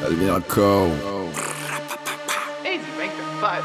Elvinako Easy, make the five.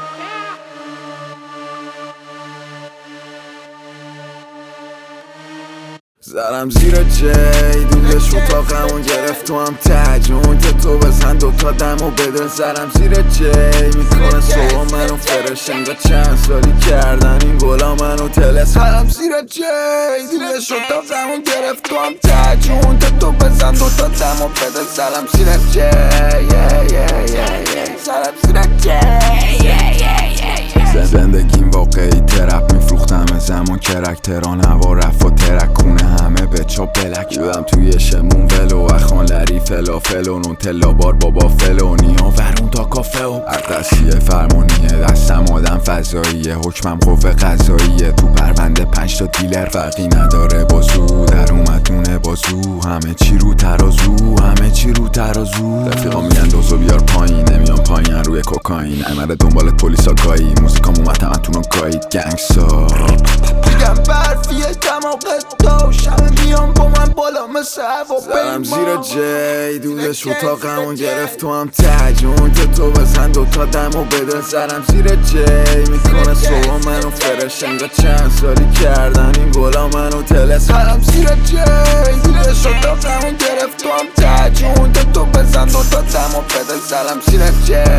زدم زیر جی دودش اتاقمو گرفت تو هم تجون تو بزن دوتا دم و بده. زدم زیر جی میکنه صبح منو فرش انگار چند سالی کردن این گلا منو تلس. زدم زیر جی دودش اتاقمو گرفت تو هم تجون تو بزن دوتا دم و بده. زدم زیر جی زدم زیر جی. زندگیم واقعی ترپ میفروختم زمان کرکتران هوا رفت و ترکونه همه به چاپ بلک بودم توی شمون ولو اخوان لری فلافل و نوتلا بار بابا فلونی ها ورون تا کافه و اردسیه فرمانیه دستم آدم فضاییه حکمم قوه قضاییه تو پرونده 5 تا دیلر فرقی نداره بازو در اومدونه بازو همه چی رو ترازو همه چی رو ترازو. رفیقا میگن دوزو بیار پایین نمیان پایین روی کوکائین امره دنبالت پلیسا گایی موزیکام اومد همتونو گایید گنگسا میگم برفیه دماغت تو شب میام با من بالا مثل هوا زدم زیر جی دودش اتاقمو گرفت تو هم تجون تو بزن دوتا دم و بده. زدم زیر جی میکنه صبح منو فرش انگار چند سالی کردن این گلا منو تلس. زدم زیر جی دودش اتاقمو گرفت تو هم تجون تو بزن دوتا دم و بده. زدم زیر جی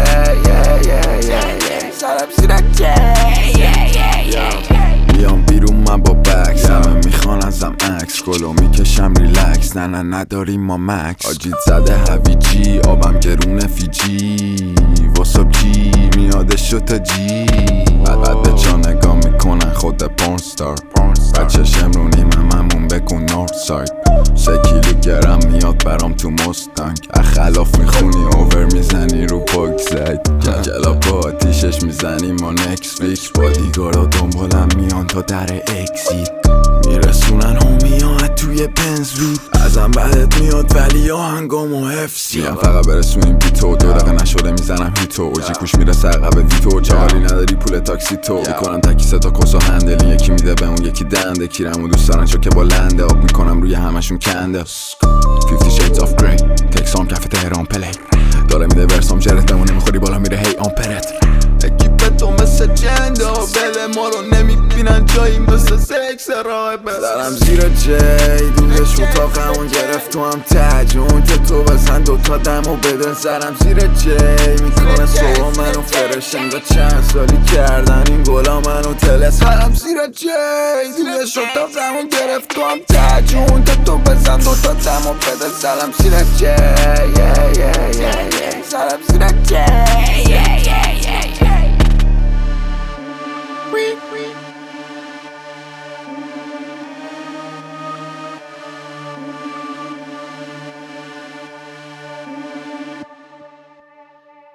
زدم زیر جی. بیام بیرون من با بکس همه میخوان ازم عکس گلو میکشم ریلکس نه نداریم ما مکس آجیت زده هویجی آبم گرونه فیجی واساب جی میادش شو تا جی بعد به جا نگاه میکنن خود پورنستار بچه شمرونی هممون بکن نورد ساید 3 کیلوگرم میاد برام تو مستنگ اخلاف میخونی اوور میزنی رو پاک زد جلا با آتیشش میزنی ما نکس ویک بادیگارا دنبالم میان تا در اکسیت میرسونن همیان توی پنزوید ازم بعدت میاد ولی آهنگامو حفظی هم فقط برسونیم بیتو 2 دقیقه نشده میزنم هیتو اوجی کوش میرسه عقب ویتو چهاری نداری پول تاکسی تو میکنم تکی 3 تا کسا هندلی یکی میده به اون یکی دنده کیرمو دوست دارن چو که با لنده آب میکنم روی همشون کنده 50 shades of grey تکسام کف تهران پلی داره میده ورسام جرت بمونه میخوری بالا میره هی آمپرت اکیپ تو مثل جنده بله ما رو نمیبینن جایی مثل سکس راه زدم زیر جی دودش اتاقمو گرفت تو هم تجون تو بزن دوتا دم و بده. زدم زیر جی میکنه صبح منو فرش انگار چند سالی کردن این گلا منو تلس. زدم زیر جی دودش اتاقمو گرفت تو هم تجون تو بزن دوتا دم و بده. زدم زیر جی زدم زیر جی.